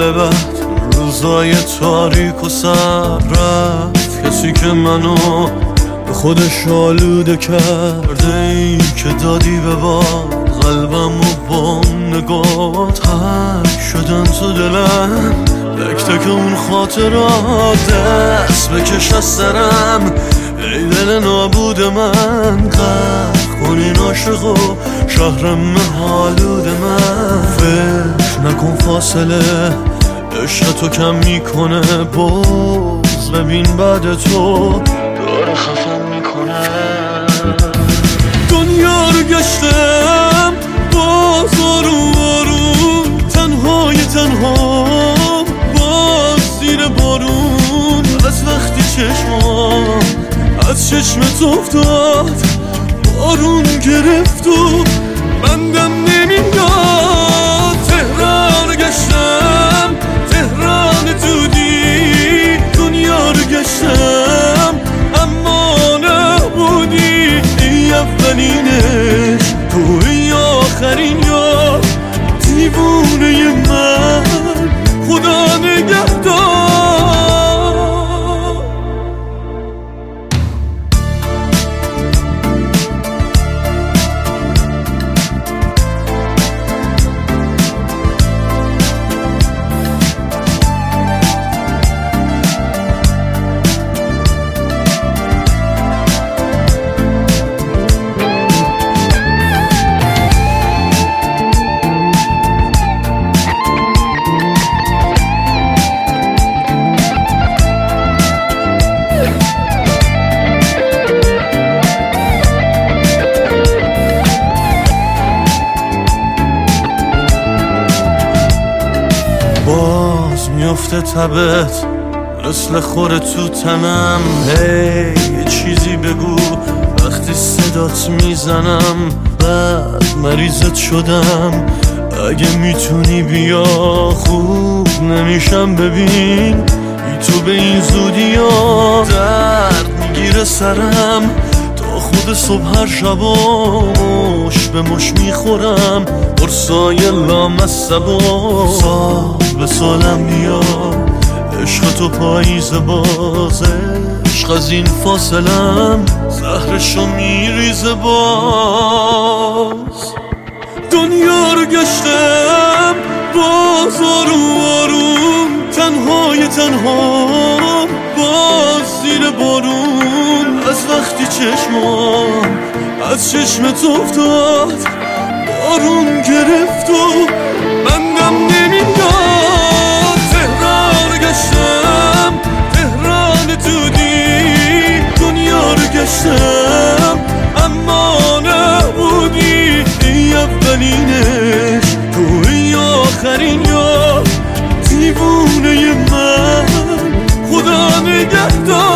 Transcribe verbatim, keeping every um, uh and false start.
حال بد روزای تاریک و سر رفت کسی که منو به خودش آلوده کرده، ای که دادی به باد قلبم و با نگاه تک شدن تو دلم، تک تک اون خاطرات دست بکش از سرم. ای دل نابود من غرق کن این عاشق و شهرم حالود من. فکر نکن فاصله عشق تو کم میکنه، باز ببین بعد تو داره خفم میکنه. دنیا رو گشتم باز آروم آروم، تنهای تنها باز زیر بارون. از وقتی چشمام از چشمت افتاد بارون گرفت و بندم نمیاد. تهران گشتم تهران دودی، دنیا رو گشتم اما نبودی. ای اولینش توی آخرین یا دیوونه من، خدا نگهدار. باز میفته تبت مثل خوره تو تنم. هی یه چیزی بگو وقتی صدات میزنم، بعد مریضت شدم. اگه میتونی بیا خوب نمیشم، ببین ای تو به این زودی ها درد میگیره سرم. تا خود صبح هر شبا مش به مش میخورم، قرصای لامصبا سال به سالم میاد. عشق تو پاییز بازه، عشق از این فاصلم زهرشو میریزه باز. دنیا رو گشتم باز آروم آروم، تنهای تنها باز زیر بارون. از وقتی چشمام از چشمت افتاد بارون گرفت و بندم نمیاد. تهران گشتم تهران دودی، دنیا رو گشتم اما نبودی. ای اولینش توی آخرین یا دیوونه من، خدا نگهدار.